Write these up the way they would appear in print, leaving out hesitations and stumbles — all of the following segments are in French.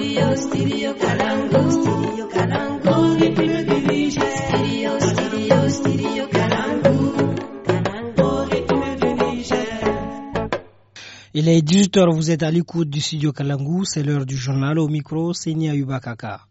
Il est 18h, vous êtes à l'écoute du studio Kalangu, c'est l'heure du journal. Au micro, c'est Nia Yubakaka.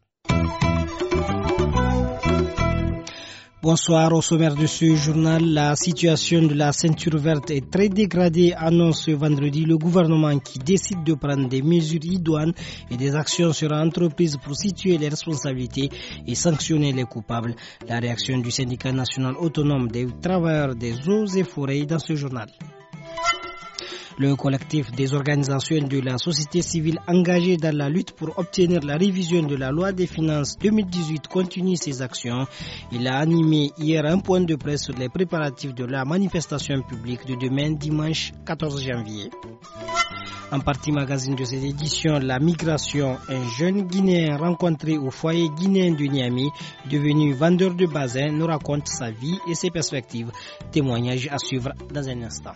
Bonsoir, au sommaire de ce journal, la situation de la ceinture verte est très dégradée, annonce ce vendredi le gouvernement qui décide de prendre des mesures idoines et des actions sur l'entreprise pour situer les responsabilités et sanctionner les coupables. La réaction du syndicat national autonome des travailleurs des eaux et forêts dans ce journal. Le collectif des organisations de la société civile engagées dans la lutte pour obtenir la révision de la loi des finances 2018 continue ses actions. Il a animé hier un point de presse sur les préparatifs de la manifestation publique de demain, dimanche 14 janvier. En partie magazine de cette édition, la migration, un jeune Guinéen rencontré au foyer guinéen de Niamey, devenu vendeur de bazin, nous raconte sa vie et ses perspectives. Témoignage à suivre dans un instant.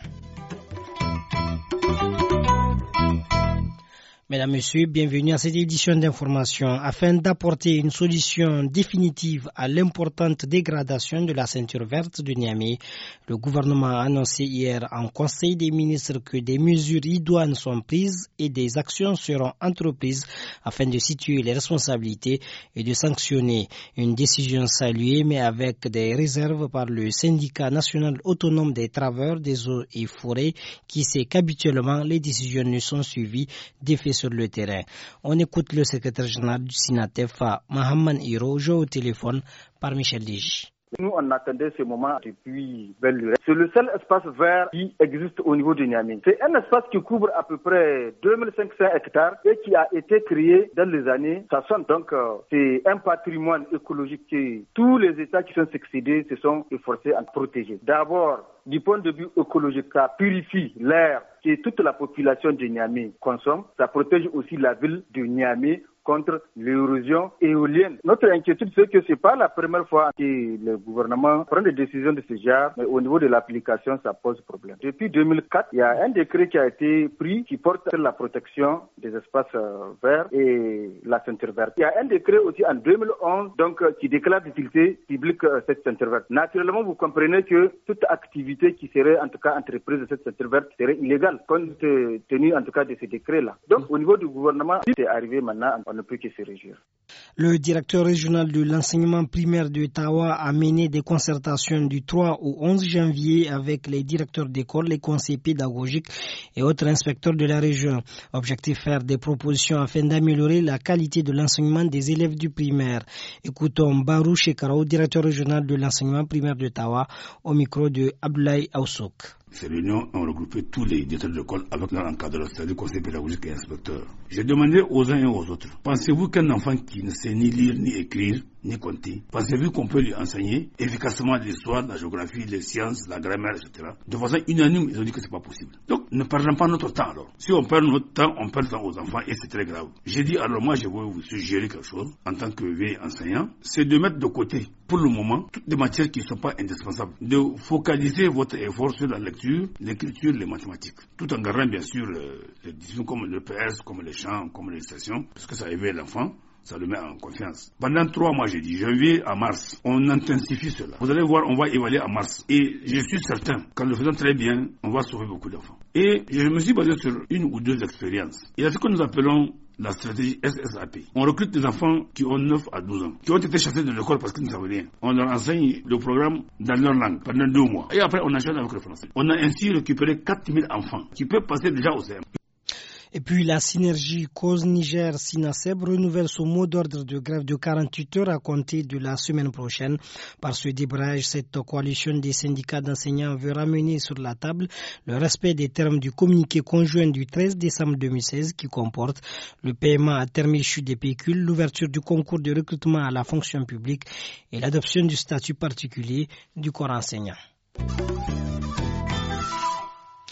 Mesdames, Messieurs, bienvenue à cette édition d'information. Afin d'apporter une solution définitive à l'importante dégradation de la ceinture verte de Niamey, le gouvernement a annoncé hier en Conseil des ministres que des mesures idoines sont prises et des actions seront entreprises afin de situer les responsabilités et de sanctionner. Une décision saluée mais avec des réserves par le syndicat national autonome des travailleurs des eaux et forêts qui sait qu'habituellement les décisions ne sont suivies d'effets sur le terrain. On écoute le secrétaire général du SINATEF, Mohamed Hiro, au téléphone par Michel Deji. Nous, on attendait ce moment depuis belle lurette. C'est le seul espace vert qui existe au niveau de Niamey. C'est un espace qui couvre à peu près 2500 hectares et qui a été créé dans les années 60. Donc, c'est un patrimoine écologique que tous les États qui sont succédés se sont efforcés à protéger. D'abord, du point de vue écologique, ça purifie l'air que toute la population de Niamey consomme. Ça protège aussi la ville de Niamey contre l'érosion éolienne. Notre inquiétude, c'est que c'est pas la première fois que le gouvernement prend des décisions de ce genre, mais au niveau de l'application, ça pose problème. Depuis 2004, il y a un décret qui a été pris qui porte sur la protection des espaces verts et la ceinture verte. Il y a un décret aussi en 2011, donc, qui déclare d'utilité publique cette ceinture verte. Naturellement, vous comprenez que toute activité qui serait, en tout cas, entreprise de cette ceinture verte serait illégale, compte tenu, en tout cas, de ces décrets-là. Donc, au niveau du gouvernement, c'est arrivé maintenant, on ne peut que se réjouir. Le directeur régional de l'enseignement primaire de Tawa a mené des concertations du 3 au 11 janvier avec les directeurs d'école, les conseillers pédagogiques et autres inspecteurs de la région. Objectif, faire des propositions afin d'améliorer la qualité de l'enseignement des élèves du primaire. Écoutons Barou Shekarao, directeur régional de l'enseignement primaire de Tawa, au micro de Abdoulaye Aoussouk. Ces réunions ont regroupé tous les directeurs d'école avec leur encadreur, c'est-à-dire conseil pédagogique et inspecteur. J'ai demandé aux uns et aux autres, pensez-vous qu'un enfant qui ne sait ni lire, ni écrire, ni compter, pensez-vous qu'on peut lui enseigner efficacement l'histoire, la géographie, les sciences, la grammaire, etc. De façon unanime, ils ont dit que c'est pas possible. Donc, ne perdons pas notre temps alors. Si on perd notre temps, on perd le temps aux enfants et c'est très grave. J'ai dit, alors moi, je vais vous suggérer quelque chose, en tant que vieil enseignant, c'est de mettre de côté, pour le moment, toutes les matières qui ne sont pas indispensables. De focaliser votre effort sur la lecture, l'écriture, les mathématiques. Tout en gardant, bien sûr, les disciplines comme le PS, comme les chants, comme les stations, parce que ça éveille l'enfant. Ça le met en confiance. Pendant 3 mois, j'ai dit, janvier à mars, on intensifie cela. Vous allez voir, on va évaluer à mars. Et je suis certain qu'en le faisant très bien, on va sauver beaucoup d'enfants. Et je me suis basé sur 1 ou 2 expériences. Il y a ce que nous appelons la stratégie SSAP. On recrute des enfants qui ont 9 à 12 ans, qui ont été chassés de l'école parce qu'ils ne savaient rien. On leur enseigne le programme dans leur langue pendant 2 mois. Et après, on enchaîne avec le français. On a ainsi récupéré 4000 enfants qui peuvent passer déjà au CM. Et puis la synergie cause Niger-Sinaseb renouvelle son mot d'ordre de grève de 48 heures à compter de la semaine prochaine. Par ce débrayage, cette coalition des syndicats d'enseignants veut ramener sur la table le respect des termes du communiqué conjoint du 13 décembre 2016 qui comporte le paiement à terme échu des pécules, l'ouverture du concours de recrutement à la fonction publique et l'adoption du statut particulier du corps enseignant.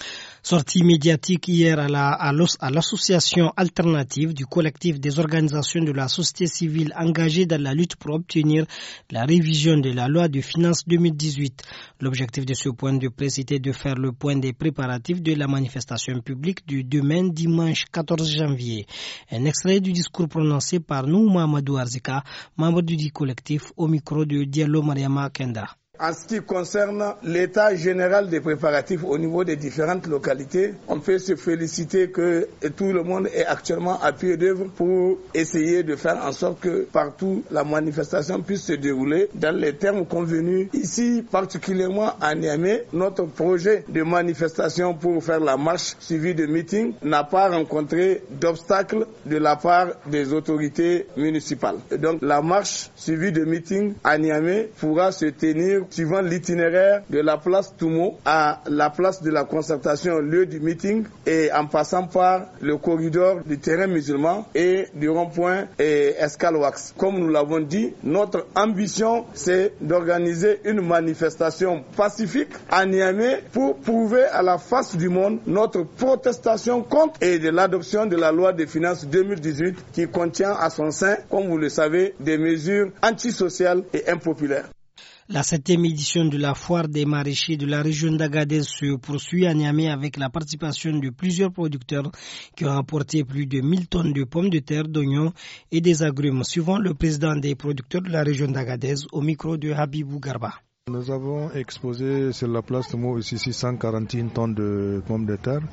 Sortie médiatique hier à l'association alternative du collectif des organisations de la société civile engagées dans la lutte pour obtenir la révision de la loi de finances 2018. L'objectif de ce point de presse était de faire le point des préparatifs de la manifestation publique du demain dimanche 14 janvier. Un extrait du discours prononcé par Nouma Amadou Arzika, membre du collectif, au micro de Diallo Mariama Kenda. En ce qui concerne l'état général des préparatifs au niveau des différentes localités, on peut se féliciter que tout le monde est actuellement à pied d'œuvre pour essayer de faire en sorte que partout la manifestation puisse se dérouler dans les termes convenus. Ici, particulièrement à Niamey, notre projet de manifestation pour faire la marche suivie de meeting n'a pas rencontré d'obstacles de la part des autorités municipales. Et donc la marche suivie de meeting à Niamey pourra se tenir suivant l'itinéraire de la place Toumo à la place de la concertation, lieu du meeting, et en passant par le corridor du terrain musulman et du rond-point et Escaloax. Comme nous l'avons dit, notre ambition, c'est d'organiser une manifestation pacifique à Niamey pour prouver à la face du monde notre protestation contre et de l'adoption de la loi des finances 2018 qui contient à son sein, comme vous le savez, des mesures antisociales et impopulaires. La 7e édition de la foire des maraîchers de la région d'Agadez se poursuit à Niamey avec la participation de plusieurs producteurs qui ont apporté plus de 1000 tonnes de pommes de terre, d'oignons et des agrumes, suivant le président des producteurs de la région d'Agadez au micro de Habibou Garba. Nous avons exposé sur la place Toumo ici 641 tonnes de pommes de terre,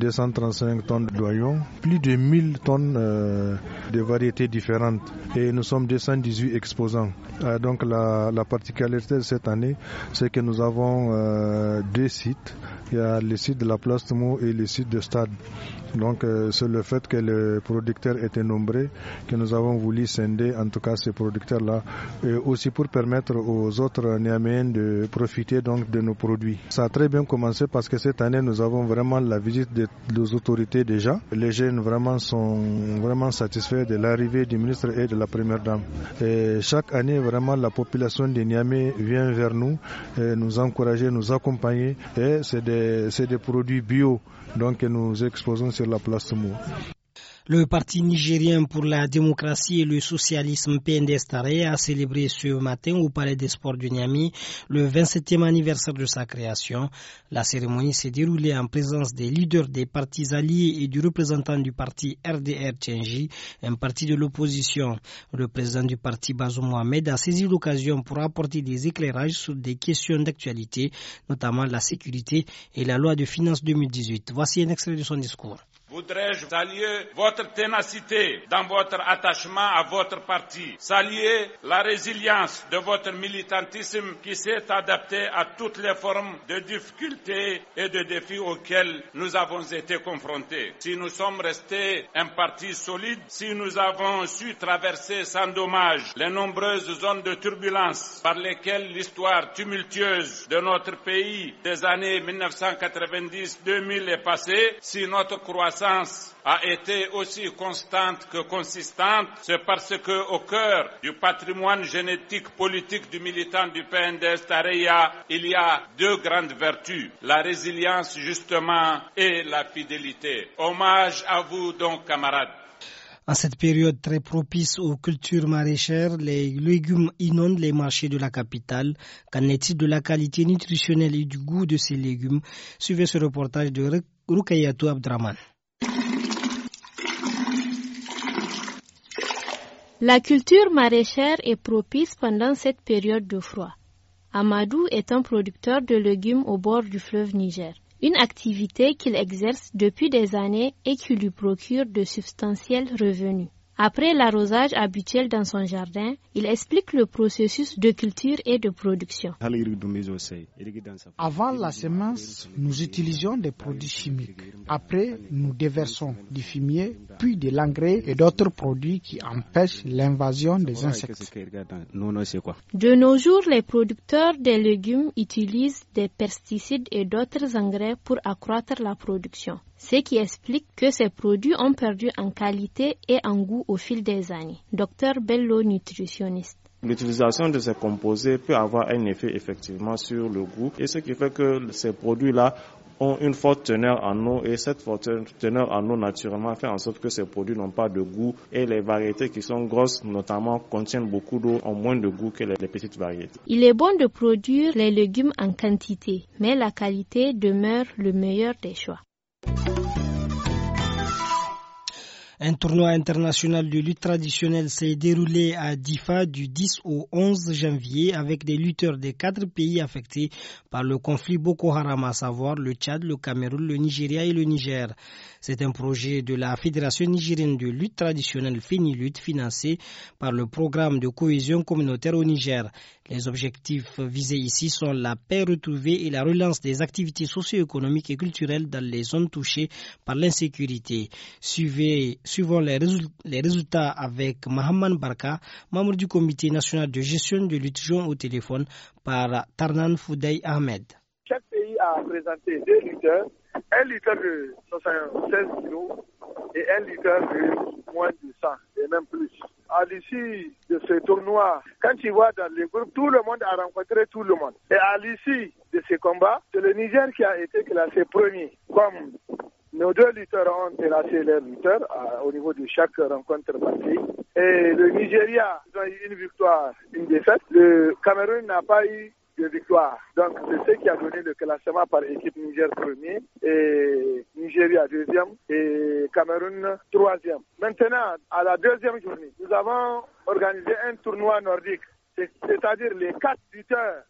235 tonnes d'oignons, plus de 1000 tonnes de variétés différentes et nous sommes 218 exposants. Donc la particularité de cette année, c'est que nous avons deux sites. Il y a le site de la place Toumo et le site de Stade. Donc c'est le fait que les producteurs étaient nombreux que nous avons voulu scinder en tout cas ces producteurs-là et aussi pour permettre aux autres Niaméens de profiter donc de nos produits. Ça a très bien commencé parce que cette année nous avons vraiment la visite des autorités déjà. Les jeunes vraiment sont vraiment satisfaits de l'arrivée du ministre et de la première dame. Et chaque année vraiment la population de Niamey vient vers nous, nous encourager, nous accompagner et c'est des produits bio donc que nous exposons sur la place Toumo. Le Parti nigérien pour la démocratie et le socialisme PNDS-Tarayé a célébré ce matin au Palais des Sports de Niamey le 27e anniversaire de sa création. La cérémonie s'est déroulée en présence des leaders des partis alliés et du représentant du parti RDR Tchengi, un parti de l'opposition. Le président du parti Bazoum Mohamed a saisi l'occasion pour apporter des éclairages sur des questions d'actualité, notamment la sécurité et la loi de finances 2018. Voici un extrait de son discours. Voudrais-je saluer votre ténacité dans votre attachement à votre parti, saluer la résilience de votre militantisme qui s'est adapté à toutes les formes de difficultés et de défis auxquels nous avons été confrontés. Si nous sommes restés un parti solide, si nous avons su traverser sans dommage les nombreuses zones de turbulence par lesquelles l'histoire tumultueuse de notre pays des années 1990-2000 est passée, si notre croissance a été aussi constante que consistante, c'est parce que au cœur du patrimoine génétique politique du militant du PNDS-Tarayé, il y a deux grandes vertus, la résilience justement et la fidélité. Hommage à vous donc, camarades. En cette période très propice aux cultures maraîchères, les légumes inondent les marchés de la capitale. Qu'en est-il de la qualité nutritionnelle et du goût de ces légumes? Suivez ce reportage de Rukayatou Abdraman. La culture maraîchère est propice pendant cette période de froid. Amadou est un producteur de légumes au bord du fleuve Niger, une activité qu'il exerce depuis des années et qui lui procure de substantiels revenus. Après l'arrosage habituel dans son jardin, il explique le processus de culture et de production. Avant la semence, nous utilisions des produits chimiques. Après, nous déversons du fumier, puis de l'engrais et d'autres produits qui empêchent l'invasion des insectes. De nos jours, les producteurs des légumes utilisent des pesticides et d'autres engrais pour accroître la production, ce qui explique que ces produits ont perdu en qualité et en goût au fil des années. Dr Bello, nutritionniste. L'utilisation de ces composés peut avoir un effet effectivement sur le goût et ce qui fait que ces produits-là ont une forte teneur en eau et cette forte teneur en eau naturellement fait en sorte que ces produits n'ont pas de goût et les variétés qui sont grosses notamment contiennent beaucoup d'eau, ont moins de goût que les petites variétés. Il est bon de produire les légumes en quantité, mais la qualité demeure le meilleur des choix. Un tournoi international de lutte traditionnelle s'est déroulé à Difa du 10 au 11 janvier avec des lutteurs des 4 pays affectés par le conflit Boko Haram, à savoir le Tchad, le Cameroun, le Nigeria et le Niger. C'est un projet de la Fédération nigérienne de lutte traditionnelle FENILUT financé par le programme de cohésion communautaire au Niger. Les objectifs visés ici sont la paix retrouvée et la relance des activités socio-économiques et culturelles dans les zones touchées par l'insécurité. Suivons les résultats avec Mohamed Barka, membre du comité national de gestion de lutte, joint au téléphone par Tarnan Fouday Ahmed. Chaque pays a présenté 2 lutteurs, un lutteur de 76 kilos et un lutteur de moins de 100 et même plus. À l'issue de ce tournoi, quand tu vois dans les groupes, tout le monde a rencontré tout le monde. Et à l'issue de ces combats, c'est le Niger qui a été classé premier. Comme nos 2 lutteurs ont classé leurs lutteurs au niveau de chaque rencontre par pays. Et le Nigeria a eu une victoire, une défaite. Le Cameroun n'a pas eu de victoire. Donc, c'est ce qui a donné le classement par équipe Niger premier et Nigeria deuxième et Cameroun troisième. Maintenant, à la 2e journée, nous avons organisé un tournoi nordique, c'est-à-dire les 4 lutteurs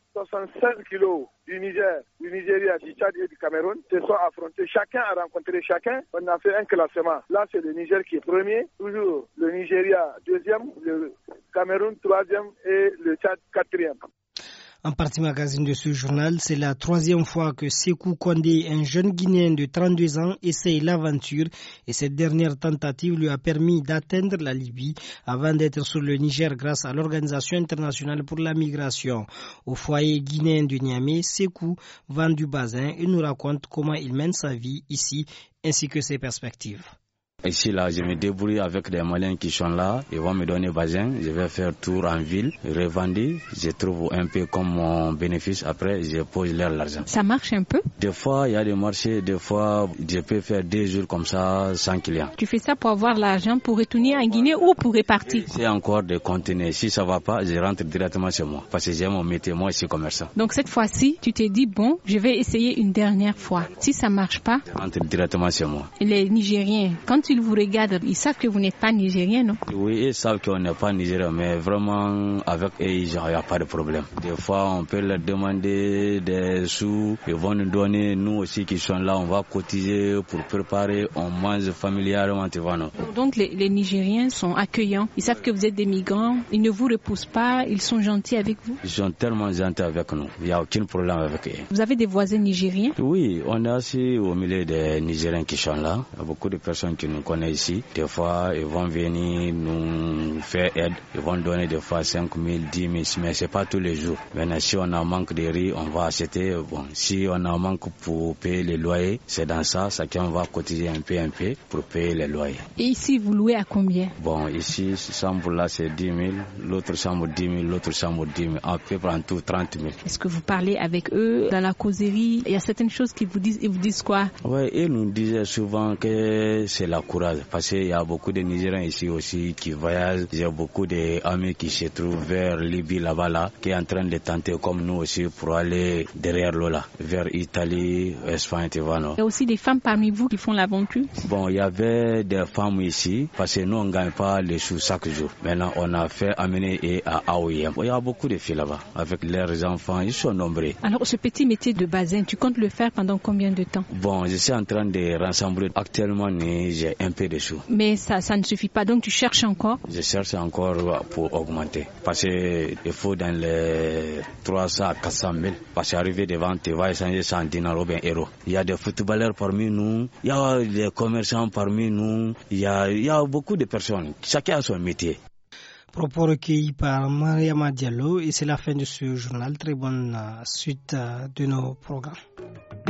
76 kilos du Niger, du Nigeria, du Tchad et du Cameroun se sont affrontés. Chacun a rencontré chacun. On a fait un classement. Là, c'est le Niger qui est premier, toujours le Nigeria deuxième, le Cameroun troisième et le Tchad quatrième. En partie magazine de ce journal, c'est la 3e fois que Sékou Kondé, un jeune Guinéen de 32 ans, essaye l'aventure et cette dernière tentative lui a permis d'atteindre la Libye avant d'être sur le Niger grâce à l'Organisation internationale pour la migration. Au foyer guinéen de Niamey, Sékou vend du bazin et nous raconte comment il mène sa vie ici ainsi que ses perspectives. Ici, là, je me débrouille avec des Maliens qui sont là. Ils vont me donner bazin. Je vais faire tour en ville, revendre. Je trouve un peu comme mon bénéfice. Après, je pose leur l'argent. Ça marche un peu? Des fois, il y a des marchés. Des fois, je peux faire 2 jours comme ça, sans clients. Tu fais ça pour avoir l'argent pour retourner en Guinée ou pour repartir? C'est encore des conteneurs. Si ça va pas, je rentre directement chez moi. Parce que j'ai mon métier. Moi, je suis commerçant. Donc, cette fois-ci, tu t'es dit, bon, je vais essayer une dernière fois. Si ça marche pas, je rentre directement chez moi. Les Nigériens, quand ils vous regardent, ils savent que vous n'êtes pas Nigérien, non? Oui, ils savent qu'on n'est pas Nigérien, mais vraiment, avec eux, il n'y a pas de problème. Des fois, on peut leur demander des sous, ils vont nous donner. Nous aussi qui sommes là, on va cotiser pour préparer, on mange familialement, tu vois, non? Donc, les Nigériens sont accueillants, ils savent que vous êtes des migrants, ils ne vous repoussent pas, ils sont gentils avec vous? Ils sont tellement gentils avec nous, il n'y a aucun problème avec eux. Vous avez des voisins nigériens? Oui, on est assis au milieu des Nigériens qui sont là. Il y a beaucoup de personnes qui nous connaissent ici. Des fois, ils vont venir nous faire aide. Ils vont donner des fois 5 000, 10 000, mais c'est pas tous les jours. Maintenant, si on a manque de riz, on va acheter. Bon, si on a manque pour payer les loyers, c'est dans ça. Chacun va cotiser un peu pour payer les loyers. Et ici, vous louez à combien? Bon, ici, cette chambre-là, c'est 10 000. L'autre chambre, 10 000. L'autre chambre, 10 000. À peu près en tout, 30 000. Est-ce que vous parlez avec eux dans la causerie? Il y a certaines choses qu'ils vous disent. Ils vous disent quoi? Oui, ils nous disaient souvent que c'est la courage. Parce qu'il y a beaucoup de Nigériens ici aussi qui voyagent. Il y a beaucoup d'amis qui se trouvent vers Libye là-bas, là, qui est en train de tenter comme nous aussi pour aller derrière l'eau là, vers Italie, Espagne, tu vois, non? Il y a aussi des femmes parmi vous qui font l'aventure? Bon, il y avait des femmes ici, parce que nous on ne gagne pas les sous chaque jour. Maintenant, on a fait amener à Aouyem. Il y a beaucoup de filles là-bas, avec leurs enfants, ils sont nombreux. Alors, ce petit métier de bazin, tu comptes le faire pendant combien de temps? Bon, je suis en train de rassembler. Actuellement, j'ai un peu de sous. Mais ça ne suffit pas, donc tu cherches encore? Je cherche encore pour augmenter. Parce qu'il faut dans les 300 à 400 000. Parce qu'arriver devant, tu vas échanger 100 dinars ou bien euros. Il y a des footballeurs parmi nous, il y a des commerçants parmi nous, il y a beaucoup de personnes. Chacun a son métier. Propos recueillis par Mariama Diallo et c'est la fin de ce journal. Très bonne suite de nos programmes.